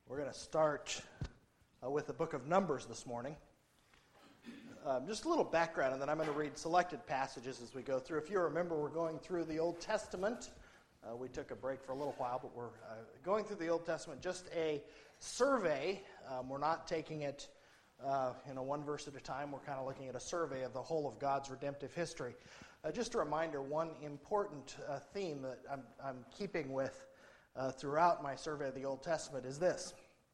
We're going to start with the book of Numbers this morning. Just a little background, and then I'm going to read selected passages as we go through. If you remember, we're going through the Old Testament. We took a break for a little while, but we're going through the Old Testament, just a survey. We're not taking it one verse at a time. We're kind of looking at a survey of the whole of God's redemptive history. Just a reminder, one important theme that I'm keeping with throughout my survey of the Old Testament is this.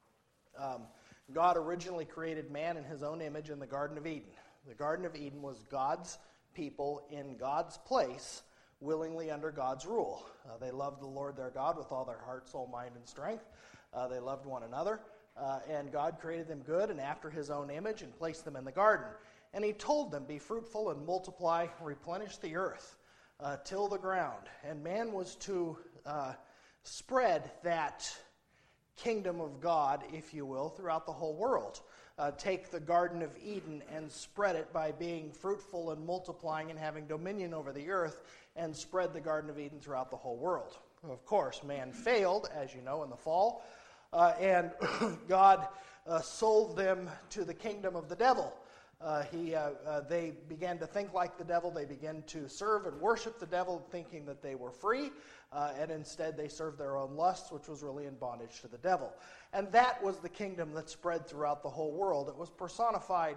God originally created man in his own image in the Garden of Eden. The Garden of Eden was God's people in God's place, willingly under God's rule. They loved the Lord their God with all their heart, soul, mind, and strength. They loved one another. And God created them good and after his own image and placed them in the garden. And he told them, be fruitful and multiply, replenish the earth, till the ground. And man was to spread that kingdom of God, if you will, throughout the whole world. Take the Garden of Eden and spread it by being fruitful and multiplying and having dominion over the earth, and spread the Garden of Eden throughout the whole world. Of course, man failed, as you know, in the fall, and God sold them to the kingdom of the devil. They began to think like the devil. They began to serve and worship the devil, thinking that they were free, and instead they served their own lusts, which was really in bondage to the devil. And that was the kingdom that spread throughout the whole world. It was personified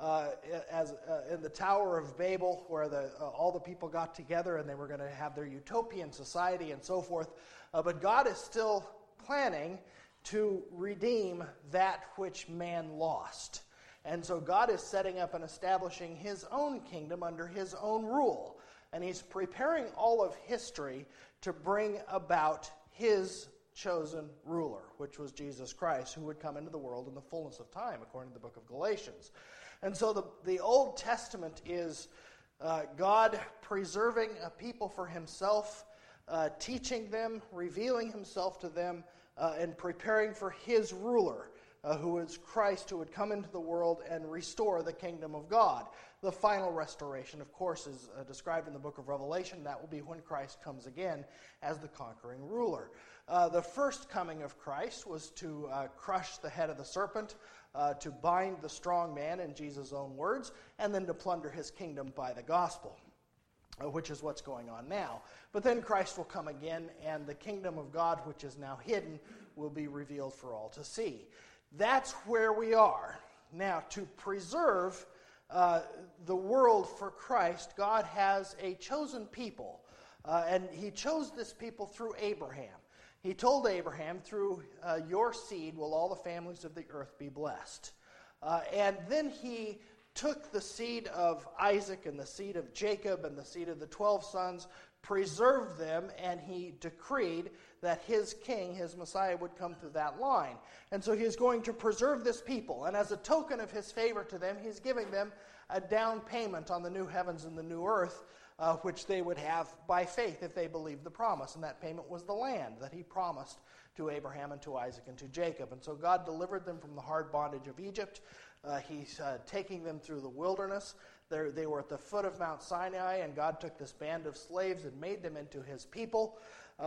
as in the Tower of Babel, where all the people got together and they were going to have their utopian society and so forth. But God is still planning to redeem that which man lost. And so God is setting up and establishing his own kingdom under his own rule. And he's preparing all of history to bring about his chosen ruler, which was Jesus Christ, who would come into the world in the fullness of time, according to the book of Galatians. And so the Old Testament is God preserving a people for himself, teaching them, revealing himself to them, and preparing for his ruler, who is Christ, who would come into the world and restore the kingdom of God. The final restoration, of course, is described in the book of Revelation. That will be when Christ comes again as the conquering ruler. The first coming of Christ was to crush the head of the serpent, to bind the strong man, in Jesus' own words, and then to plunder his kingdom by the gospel, which is what's going on now. But then Christ will come again, and the kingdom of God, which is now hidden, will be revealed for all to see. That's where we are. Now, to preserve the world for Christ, God has a chosen people. And he chose this people through Abraham. He told Abraham, through your seed will all the families of the earth be blessed. And then he took the seed of Isaac and the seed of Jacob and the seed of the 12 sons, preserved them, and he decreed that his king, his Messiah, would come through that line. And so he is going to preserve this people. And as a token of his favor to them, he's giving them a down payment on the new heavens and the new earth, which they would have by faith if they believed the promise. And that payment was the land that he promised to Abraham and to Isaac and to Jacob. And so God delivered them from the hard bondage of Egypt. He's taking them through the wilderness. They were at the foot of Mount Sinai, and God took this band of slaves and made them into his people.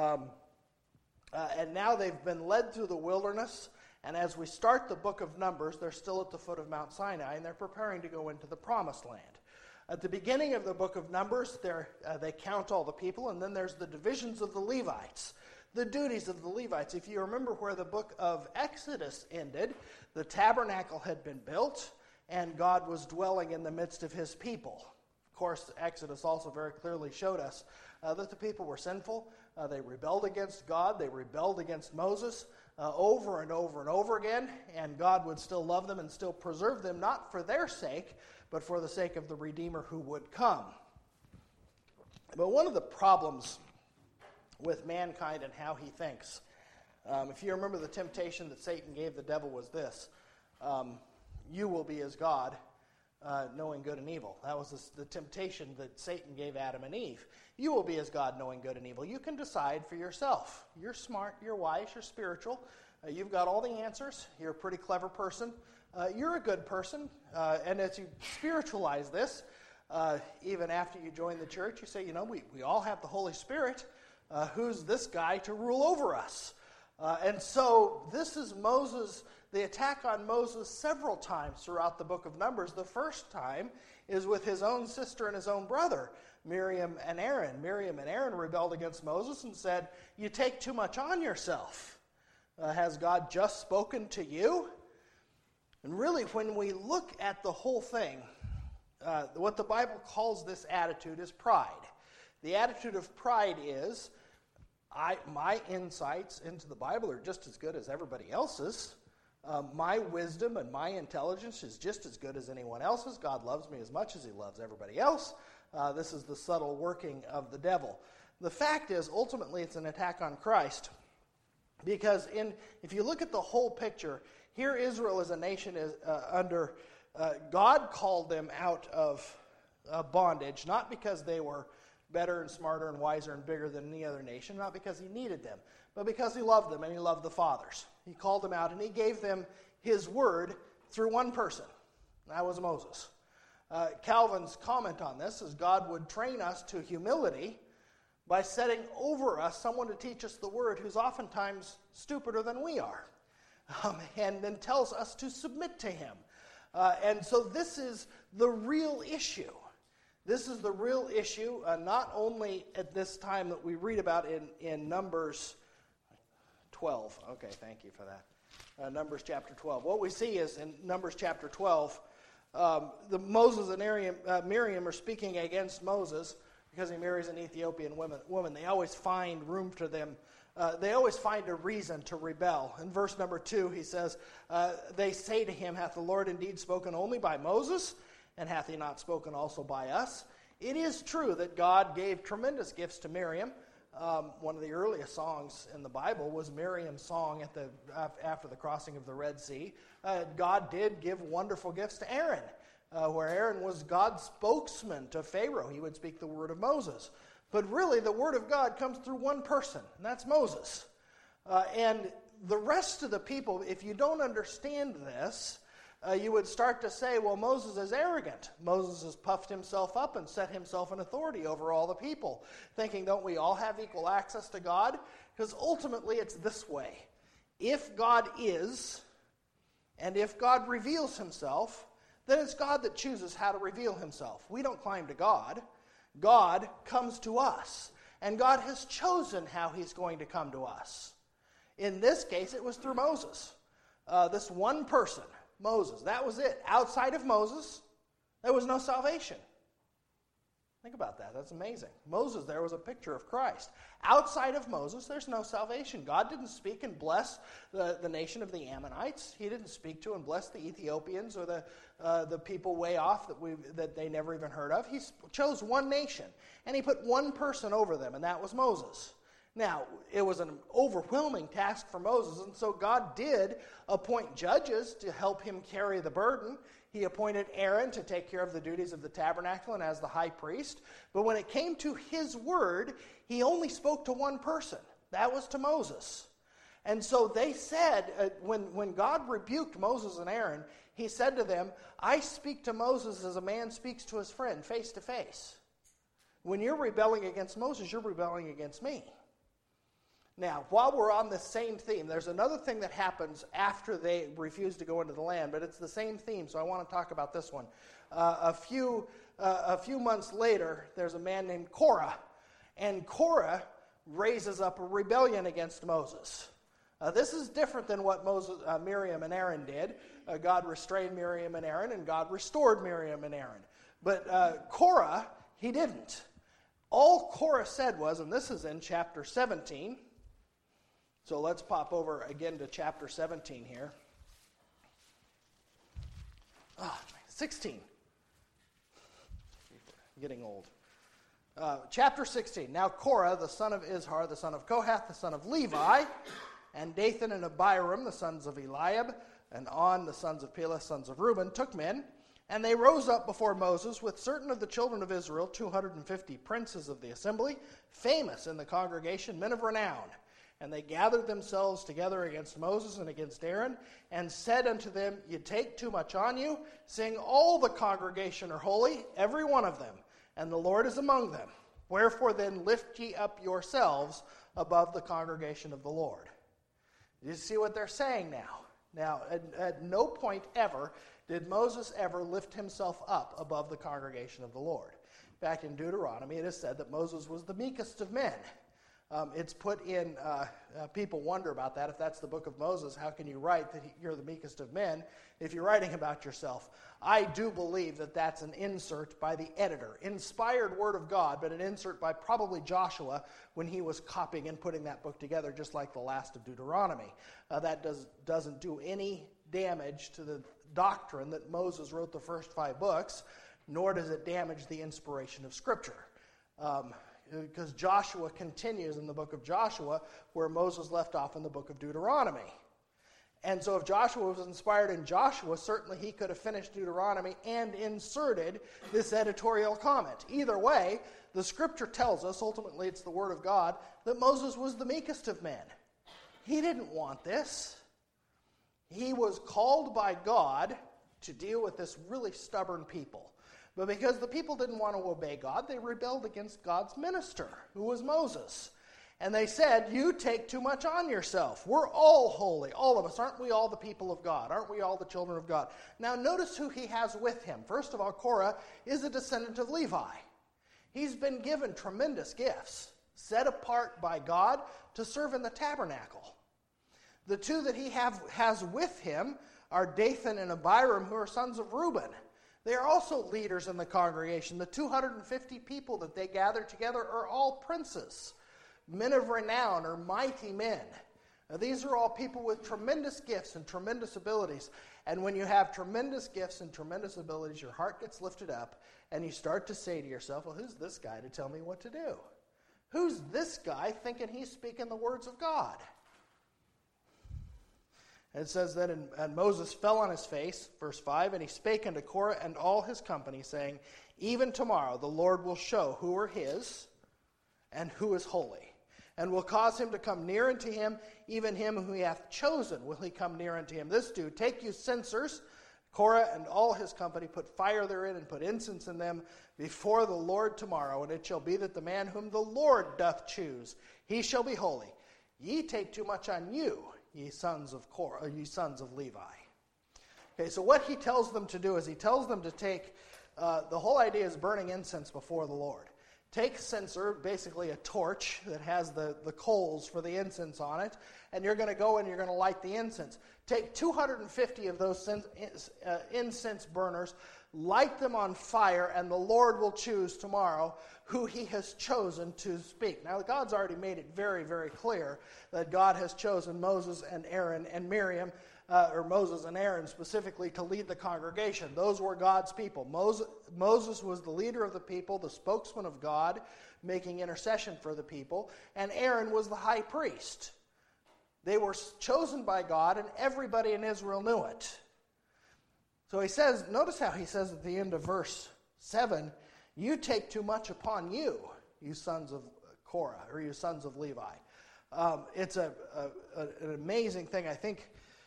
And now they've been led through the wilderness, and as we start the book of Numbers, they're still at the foot of Mount Sinai, and they're preparing to go into the Promised Land. At the beginning of the book of Numbers, they count all the people, and then there's the divisions of the Levites, the duties of the Levites. If you remember where the book of Exodus ended, the tabernacle had been built, and God was dwelling in the midst of his people. Of course, Exodus also very clearly showed us that the people were sinful. They rebelled against God. They rebelled against Moses over and over and over again, and God would still love them and still preserve them, not for their sake, but for the sake of the Redeemer who would come. But one of the problems with mankind and how he thinks, if you remember the temptation that Satan gave the devil was this: you will be as God, knowing good and evil. That was the temptation that Satan gave Adam and Eve. You will be as God, knowing good and evil. You can decide for yourself. You're smart, you're wise, you're spiritual. You've got all the answers. You're a pretty clever person. You're a good person. And as you spiritualize this, even after you join the church, you say, we all have the Holy Spirit. Who's this guy to rule over us? And so this is Moses, the attack on Moses several times throughout the book of Numbers. The first time is with his own sister and his own brother, Miriam and Aaron. Miriam and Aaron rebelled against Moses and said, "You take too much on yourself. Has God just spoken to you?" And really, when we look at the whole thing, what the Bible calls this attitude is pride. The attitude of pride is, my insights into the Bible are just as good as everybody else's. My wisdom and my intelligence is just as good as anyone else's. God loves me as much as he loves everybody else. This is the subtle working of the devil. The fact is, ultimately, it's an attack on Christ. Because if you look at the whole picture, here Israel as a nation is under, God called them out of bondage, not because they were better and smarter and wiser and bigger than any other nation, not because he needed them, but because he loved them and he loved the fathers. He called them out and he gave them his word through one person. That was Moses. Calvin's comment on this is God would train us to humility by setting over us someone to teach us the word who's oftentimes stupider than we are, and then tells us to submit to him. And so this is the real issue. This is the real issue, not only at this time that we read about in Numbers 12. Okay, thank you for that. Numbers chapter 12. What we see is in Numbers chapter 12, Moses and Miriam are speaking against Moses because he marries an Ethiopian woman. They always find room for them. They always find a reason to rebel. In verse number 2, he says, they say to him, "Hath the Lord indeed spoken only by Moses? And hath he not spoken also by us?" It is true that God gave tremendous gifts to Miriam. One of the earliest songs in the Bible was Miriam's song after the crossing of the Red Sea. God did give wonderful gifts to Aaron, where Aaron was God's spokesman to Pharaoh. He would speak the word of Moses. But really, the word of God comes through one person, and that's Moses. And the rest of the people, if you don't understand this, you would start to say, well, Moses is arrogant. Moses has puffed himself up and set himself in authority over all the people, thinking, don't we all have equal access to God? Because ultimately it's this way. If God is, and if God reveals himself, then it's God that chooses how to reveal himself. We don't climb to God. God comes to us. And God has chosen how he's going to come to us. In this case, it was through Moses. This one person. Moses. That was it. Outside of Moses, there was no salvation. Think about that. That's amazing. Moses there was a picture of Christ. Outside of Moses, there's no salvation. God didn't speak and bless the nation of the Ammonites. He didn't speak to and bless the Ethiopians or the people way off that they never even heard of. He chose one nation, and he put one person over them, and that was Moses. Now, it was an overwhelming task for Moses, and so God did appoint judges to help him carry the burden. He appointed Aaron to take care of the duties of the tabernacle and as the high priest. But when it came to his word, he only spoke to one person. That was to Moses. And so they said, when God rebuked Moses and Aaron, he said to them, I speak to Moses as a man speaks to his friend, face to face. When you're rebelling against Moses, you're rebelling against me. Now, while we're on the same theme, there's another thing that happens after they refuse to go into the land, but it's the same theme, so I want to talk about this one. A few months later, there's a man named Korah, and Korah raises up a rebellion against Moses. This is different than what Miriam and Aaron did. God restrained Miriam and Aaron, and God restored Miriam and Aaron. But Korah, he didn't. All Korah said was, and this is in chapter 17, so let's pop over again to chapter 17 here. 16. I'm getting old. Chapter 16. Now Korah, the son of Izhar, the son of Kohath, the son of Levi, and Dathan and Abiram, the sons of Eliab, and On, the sons of Pelah, sons of Reuben, took men, and they rose up before Moses with certain of the children of Israel, 250 princes of the assembly, famous in the congregation, men of renown. And they gathered themselves together against Moses and against Aaron, and said unto them, You take too much on you, seeing all the congregation are holy, every one of them, and the Lord is among them. Wherefore then lift ye up yourselves above the congregation of the Lord. You see what they're saying now? Now, at no point ever did Moses ever lift himself up above the congregation of the Lord. In fact, in Deuteronomy, it is said that Moses was the meekest of men. It's put in, people wonder about that. If that's the book of Moses, how can you write that you're the meekest of men if you're writing about yourself? I do believe that that's an insert by the editor. Inspired word of God, but an insert by probably Joshua when he was copying and putting that book together, just like the last of Deuteronomy. That doesn't do any damage to the doctrine that Moses wrote the first 5 books, nor does it damage the inspiration of Scripture. Because Joshua continues in the book of Joshua where Moses left off in the book of Deuteronomy. And so if Joshua was inspired in Joshua, certainly he could have finished Deuteronomy and inserted this editorial comment. Either way, the Scripture tells us, ultimately it's the Word of God, that Moses was the meekest of men. He didn't want this. He was called by God to deal with this really stubborn people. But because the people didn't want to obey God, they rebelled against God's minister, who was Moses. And they said, you take too much on yourself. We're all holy, all of us. Aren't we all the people of God? Aren't we all the children of God? Now notice who he has with him. First of all, Korah is a descendant of Levi. He's been given tremendous gifts, set apart by God to serve in the tabernacle. The two that he has with him are Dathan and Abiram, who are sons of Reuben. They are also leaders in the congregation. The 250 people that they gather together are all princes, men of renown or mighty men. Now, these are all people with tremendous gifts and tremendous abilities. And when you have tremendous gifts and tremendous abilities, your heart gets lifted up and you start to say to yourself, well, who's this guy to tell me what to do? Who's this guy thinking he's speaking the words of God? And it says that, and Moses fell on his face, verse 5, and he spake unto Korah and all his company, saying, even tomorrow the Lord will show who are his and who is holy, and will cause him to come near unto him, even him whom he hath chosen will he come near unto him. This do, take you censers, Korah and all his company, put fire therein, and put incense in them before the Lord tomorrow, and it shall be that the man whom the Lord doth choose, he shall be holy. Ye take too much on you, ye sons of Korah, ye sons of Levi. Okay, so what he tells them to do is he tells them to take, the whole idea is burning incense before the Lord. Take censer, basically a torch that has the coals for the incense on it, and you're going to go and you're going to light the incense. Take 250 of those incense burners, light them on fire, and the Lord will choose tomorrow who he has chosen to speak. Now, God's already made it very, very clear that God has chosen Moses and Aaron and Miriam, or Moses and Aaron specifically, to lead the congregation. Those were God's people. Moses was the leader of the people, the spokesman of God, making intercession for the people, and Aaron was the high priest. They were chosen by God, and everybody in Israel knew it. So he says, notice how he says at the end of verse 7, you take too much upon you, you sons of Korah, or you sons of Levi. It's an amazing thing. I think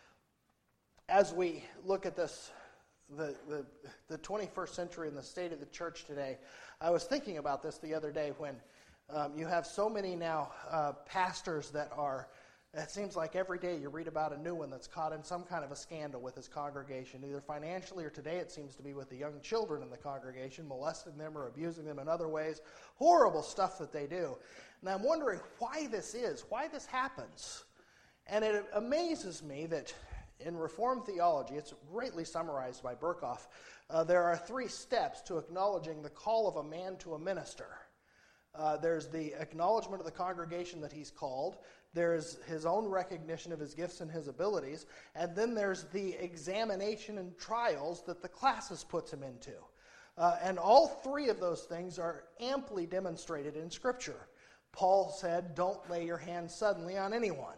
as we look at this, the 21st century and the state of the church today, I was thinking about this the other day when you have so many now pastors that are, it seems like every day you read about a new one that's caught in some kind of a scandal with his congregation, either financially or today it seems to be with the young children in the congregation, molesting them or abusing them in other ways. Horrible stuff that they do. And I'm wondering why this is, why this happens. And it amazes me that in Reformed theology, it's greatly summarized by Berkhoff, there are 3 steps to acknowledging the call of a man to a minister. There's the acknowledgement of the congregation that he's called. There's his own recognition of his gifts and his abilities. And then there's the examination and trials that the classis puts him into. And all 3 of those things are amply demonstrated in Scripture. Paul said, don't lay your hands suddenly on anyone.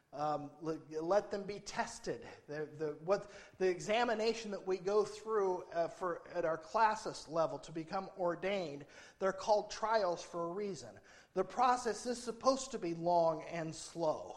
Let them be tested. The examination that we go through at our classis level to become ordained, they're called trials for a reason. The process is supposed to be long and slow.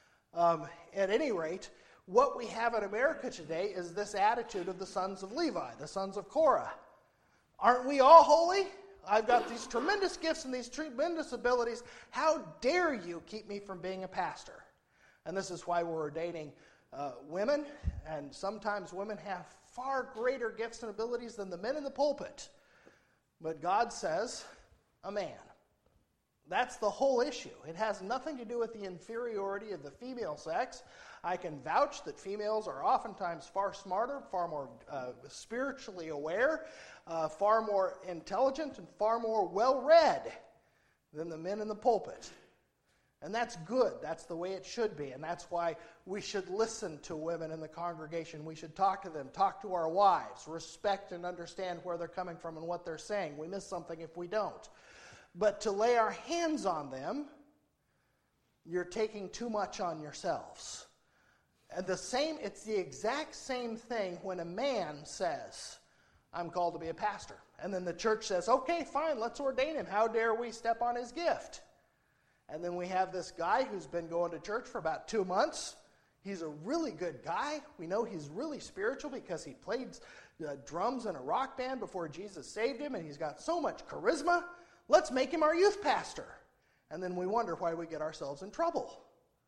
At any rate, what we have in America today is this attitude of the sons of Levi, the sons of Korah. Aren't we all holy? I've got these tremendous gifts and these tremendous abilities. How dare you keep me from being a pastor? And this is why we're ordaining women, and sometimes women have far greater gifts and abilities than the men in the pulpit. But God says, a man. That's the whole issue. It has nothing to do with the inferiority of the female sex. I can vouch that females are oftentimes far smarter, far more spiritually aware, far more intelligent, and far more well-read than the men in the pulpit. And that's good. That's the way it should be. And that's why we should listen to women in the congregation. We should talk to them, talk to our wives, respect and understand where they're coming from and what they're saying. We miss something if we don't. But to lay our hands on them, you're taking too much on yourselves. And it's the exact same thing when a man says, I'm called to be a pastor. And then the church says, okay, fine, let's ordain him. How dare we step on his gift? And then we have this guy who's been going to church for about 2 months. He's a really good guy. We know he's really spiritual because he played drums in a rock band before Jesus saved him, and he's got so much charisma. Let's make him our youth pastor. And then we wonder why we get ourselves in trouble.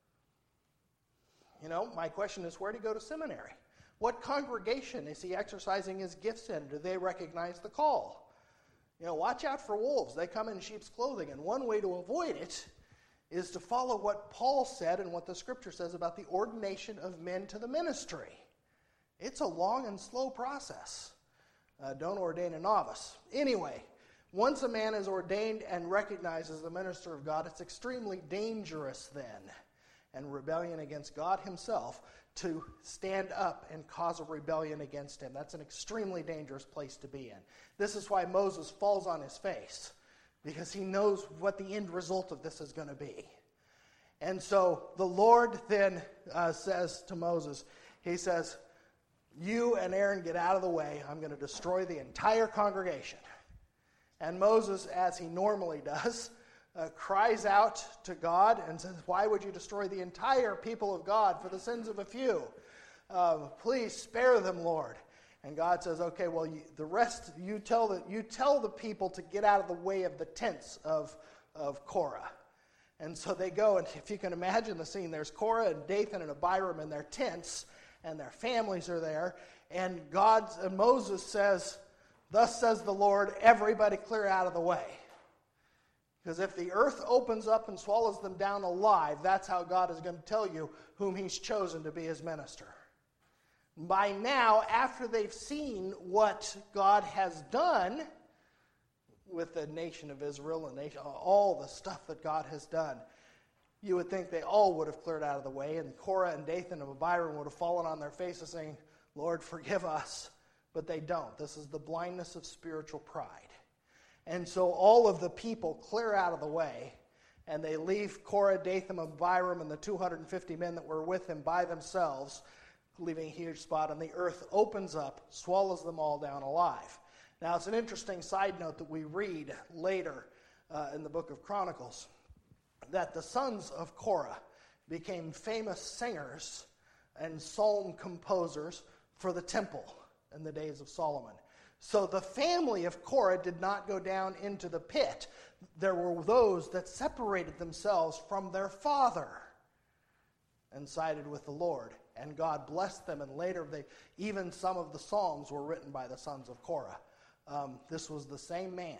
My question is, where did he go to seminary? What congregation is he exercising his gifts in? Do they recognize the call? Watch out for wolves. They come in sheep's clothing, and one way to avoid it is to follow what Paul said and what the Scripture says about the ordination of men to the ministry. It's a long and slow process. Don't ordain a novice. Anyway, once a man is ordained and recognized as the minister of God, it's extremely dangerous then, and rebellion against God himself, to stand up and cause a rebellion against him. That's an extremely dangerous place to be in. This is why Moses falls on his face, because he knows what the end result of this is going to be. And so the Lord then says to Moses, he says, you and Aaron get out of the way. I'm going to destroy the entire congregation. And Moses, as he normally does, cries out to God and says, why would you destroy the entire people of God for the sins of a few? Please spare them, Lord. And God says, okay, well, the rest, you tell the people to get out of the way of the tents of Korah. And so they go, and if you can imagine the scene, there's Korah and Dathan and Abiram in their tents, and their families are there, and Moses says, thus says the Lord, everybody clear out of the way. Because if the earth opens up and swallows them down alive, that's how God is going to tell you whom he's chosen to be his minister. By now, after they've seen what God has done with the nation of Israel and all the stuff that God has done, you would think they all would have cleared out of the way, and Korah and Dathan and Abiram would have fallen on their faces saying, Lord, forgive us. But they don't. This is the blindness of spiritual pride. And so all of the people clear out of the way, and they leave Korah, Dathan, Abiram, and the 250 men that were with him by themselves, leaving a huge spot, and the earth opens up, swallows them all down alive. Now, it's an interesting side note that we read later in the book of Chronicles, that the sons of Korah became famous singers and psalm composers for the temple in the days of Solomon. So the family of Korah did not go down into the pit. There were those that separated themselves from their father and sided with the Lord. And God blessed them, and later even some of the Psalms were written by the sons of Korah. This was the same man.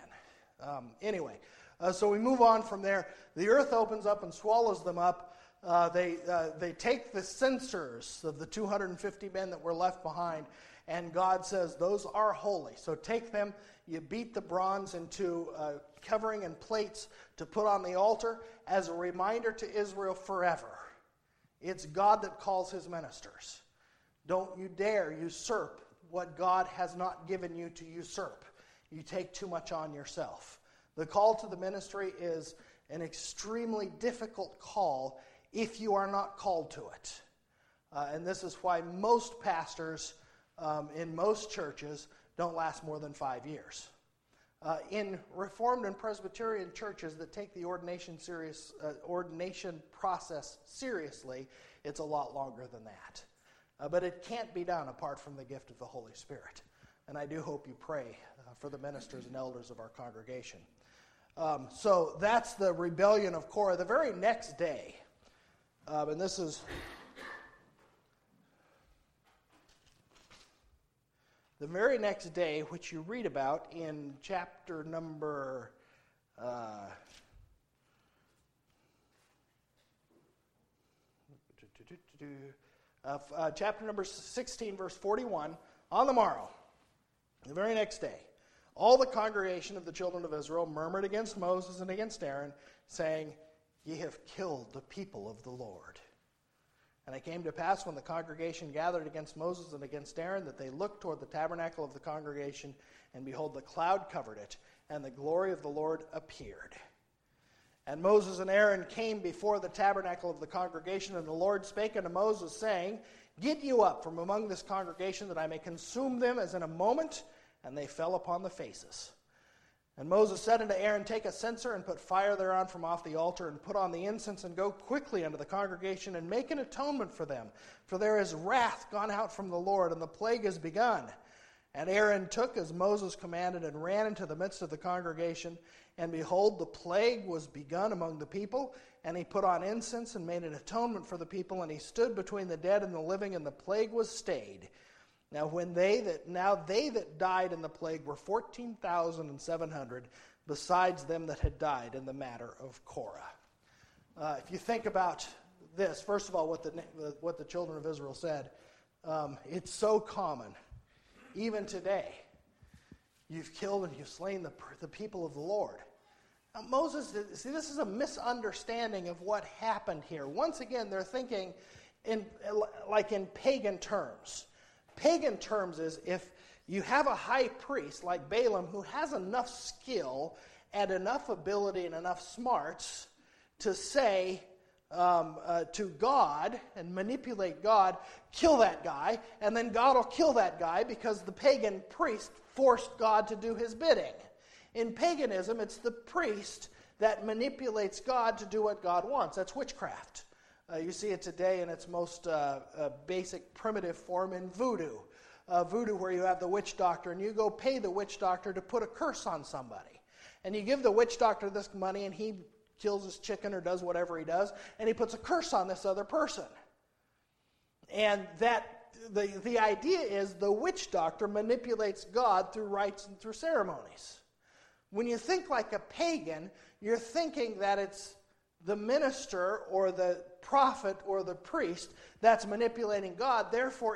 So we move on from there. The earth opens up and swallows them up. They take the censers of the 250 men that were left behind, and God says, those are holy. So take them, you beat the bronze into covering and plates to put on the altar as a reminder to Israel forever. It's God that calls his ministers. Don't you dare usurp what God has not given you to usurp. You take too much on yourself. The call to the ministry is an extremely difficult call if you are not called to it. And this is why most pastors in most churches don't last more than 5 years. In Reformed and Presbyterian churches that take the ordination process seriously, it's a lot longer than that. But it can't be done apart from the gift of the Holy Spirit. And I do hope you pray for the ministers and elders of our congregation. So that's the rebellion of Korah. The very next day, And this is the very next day, which you read about in chapter number chapter number 16, verse 41. On the morrow, the very next day, all the congregation of the children of Israel murmured against Moses and against Aaron, saying, "Ye have killed the people of the Lord." And it came to pass, when the congregation gathered against Moses and against Aaron, that they looked toward the tabernacle of the congregation, and behold, the cloud covered it, and the glory of the Lord appeared. And Moses and Aaron came before the tabernacle of the congregation, and the Lord spake unto Moses, saying, "Get you up from among this congregation, that I may consume them as in a moment." And they fell upon the faces. And Moses said unto Aaron, "Take a censer, and put fire thereon from off the altar, and put on the incense, and go quickly unto the congregation, and make an atonement for them. For there is wrath gone out from the Lord, and the plague is begun." And Aaron took as Moses commanded, and ran into the midst of the congregation. And behold, the plague was begun among the people. And he put on incense, and made an atonement for the people. And he stood between the dead and the living, and the plague was stayed. Now they that died in the plague were 14,700, besides them that had died in the matter of Korah. If you think about this, first of all, what the children of Israel said, it's so common, even today. You've killed and you've slain the people of the Lord. Now, Moses, see, this is a misunderstanding of what happened here. Once again, they're thinking in pagan terms. Pagan terms is if you have a high priest like Balaam who has enough skill and enough ability and enough smarts to say to God and manipulate God, "Kill that guy," and then God will kill that guy because the pagan priest forced God to do his bidding. In paganism, it's the priest that manipulates God to do what God wants. That's witchcraft. You see it today in its most basic, primitive form in voodoo. Voodoo, where you have the witch doctor, and you go pay the witch doctor to put a curse on somebody. And you give the witch doctor this money, and he kills his chicken or does whatever he does, and he puts a curse on this other person. And the idea is the witch doctor manipulates God through rites and through ceremonies. When you think like a pagan, you're thinking that it's the minister or the prophet or the priest that's manipulating God. Therefore,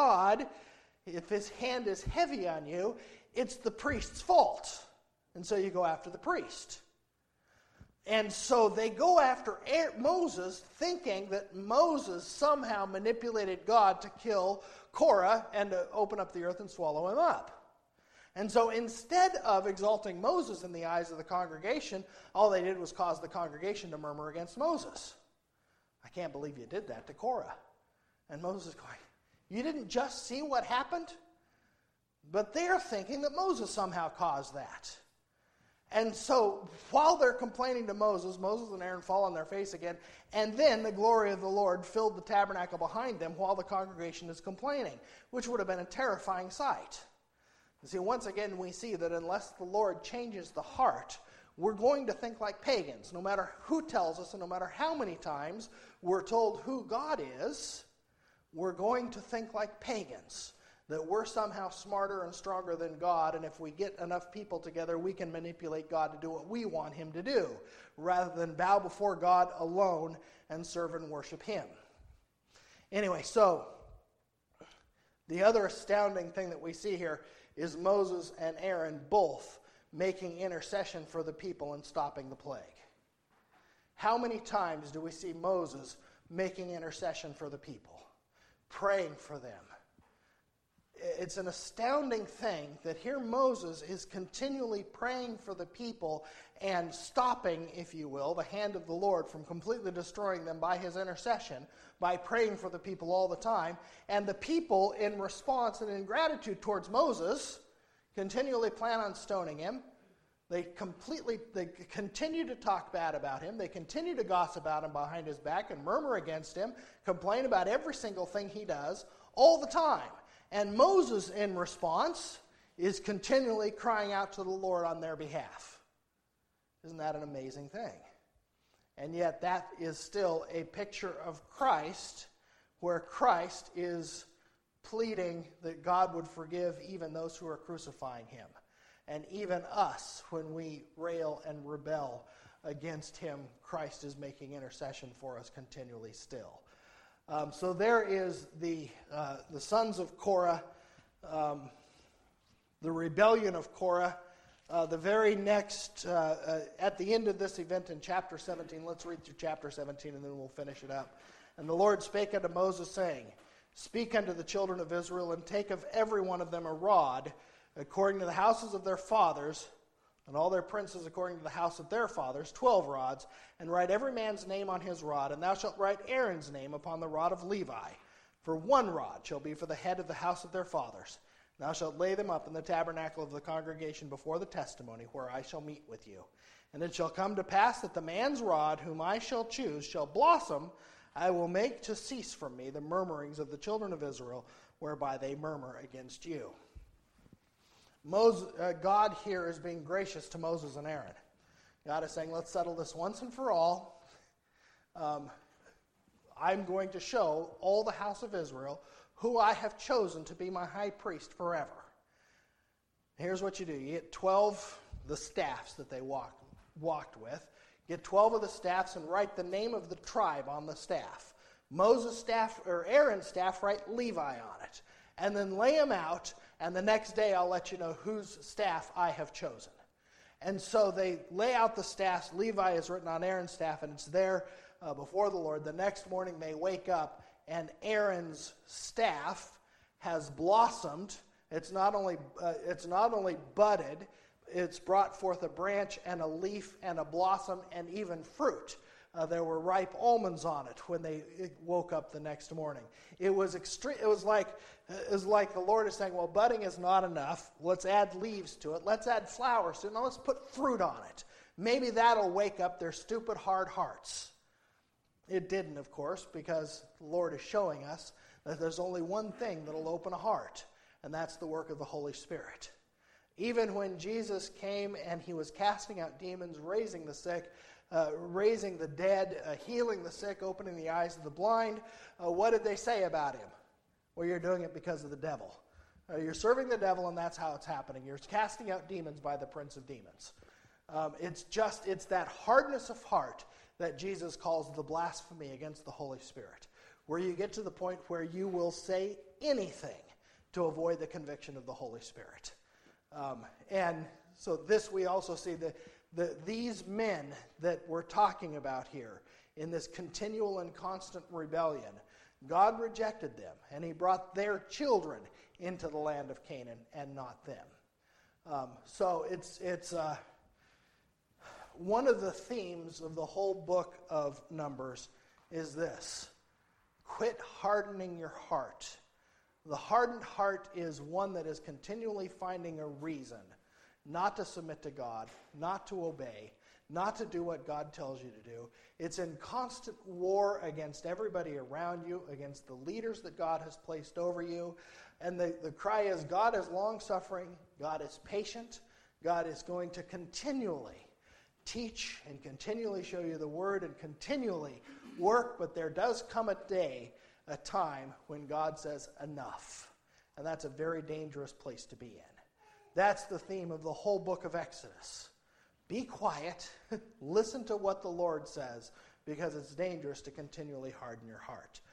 if his hand is heavy on you, it's the priest's fault. And so you go after the priest. And so they go after Moses, thinking that Moses somehow manipulated God to kill Korah and to open up the earth and swallow him up. And so instead of exalting Moses in the eyes of the congregation, all they did was cause the congregation to murmur against Moses. "I can't believe you did that to Korah." And Moses is going, "You didn't just see what happened?" But they're thinking that Moses somehow caused that. And so while they're complaining to Moses and Aaron fall on their face again, and then the glory of the Lord filled the tabernacle behind them while the congregation is complaining, which would have been a terrifying sight. You see, once again, we see that unless the Lord changes the heart, we're going to think like pagans. No matter who tells us and no matter how many times we're told who God is, we're going to think like pagans, that we're somehow smarter and stronger than God, and if we get enough people together, we can manipulate God to do what we want him to do, rather than bow before God alone and serve and worship him. Anyway, so the other astounding thing that we see here is Moses and Aaron both making intercession for the people and stopping the plague. How many times do we see Moses making intercession for the people, praying for them? It's an astounding thing that here Moses is continually praying for the people and stopping, if you will, the hand of the Lord from completely destroying them by his intercession, by praying for the people all the time. And the people, in response and in gratitude towards Moses, continually plan on stoning him. They continue to talk bad about him. They continue to gossip about him behind his back and murmur against him, complain about every single thing he does all the time. And Moses, in response, is continually crying out to the Lord on their behalf. Isn't that an amazing thing? And yet that is still a picture of Christ, where Christ is pleading that God would forgive even those who are crucifying him. And even us, when we rail and rebel against him, Christ is making intercession for us continually still. So there is the sons of Korah, the rebellion of Korah. The very next, at the end of this event in chapter 17, let's read through chapter 17 and then we'll finish it up. And the Lord spake unto Moses, saying, Speak unto the children of Israel, and take of every one of them a rod, according to the houses of their fathers, and all their princes according to the house of their fathers, 12 rods, and write every man's name on his rod, and thou shalt write Aaron's name upon the rod of Levi. For 1 rod shall be for the head of the house of their fathers. Thou shalt lay them up in the tabernacle of the congregation before the testimony, where I shall meet with you. And it shall come to pass that the man's rod, whom I shall choose, shall blossom. I will make to cease from me the murmurings of the children of Israel, whereby they murmur against you. God here is being gracious to Moses and Aaron. God is saying, let's settle this once and for all. I'm going to show all the house of Israel who I have chosen to be my high priest forever. Here's what you do. You get 12, the staffs that they walked with. Get 12 of the staffs and write the name of the tribe on the staff. Moses' staff, or Aaron's staff, write Levi on it. And then lay them out, and the next day I'll let you know whose staff I have chosen. And so they lay out the staffs. Levi is written on Aaron's staff, and it's there before the Lord. The next morning they wake up, and Aaron's staff has blossomed. It's not only budded, it's brought forth a branch and a leaf and a blossom and even fruit. There were ripe almonds on it when they woke up the next morning. It was extreme. It was like the Lord is saying, well, budding is not enough. Let's add leaves to it. Let's add flowers to it. Now let's put fruit on it. Maybe that'll wake up their stupid, hard hearts. It didn't, of course, because the Lord is showing us that there's only one thing that'll open a heart, and that's the work of the Holy Spirit. Even when Jesus came and he was casting out demons, raising the sick, raising the dead, healing the sick, opening the eyes of the blind, what did they say about him? Well, you're doing it because of the devil. You're serving the devil, and that's how it's happening. You're casting out demons by the prince of demons. It's that hardness of heart that Jesus calls the blasphemy against the Holy Spirit, where you get to the point where you will say anything to avoid the conviction of the Holy Spirit. And so this we also see these men that we're talking about here in this continual and constant rebellion, God rejected them, and he brought their children into the land of Canaan and not them. So it's one of the themes of the whole book of Numbers is this: quit hardening your heart. The hardened heart is one that is continually finding a reason not to submit to God, not to obey, not to do what God tells you to do. It's in constant war against everybody around you, against the leaders that God has placed over you. And the cry is, God is long-suffering, God is patient, God is going to continually teach and continually show you the word and continually work, but there does come a time when God says enough. And that's a very dangerous place to be in. That's the theme of the whole book of Exodus. Be quiet, listen to what the Lord says, because it's dangerous to continually harden your heart.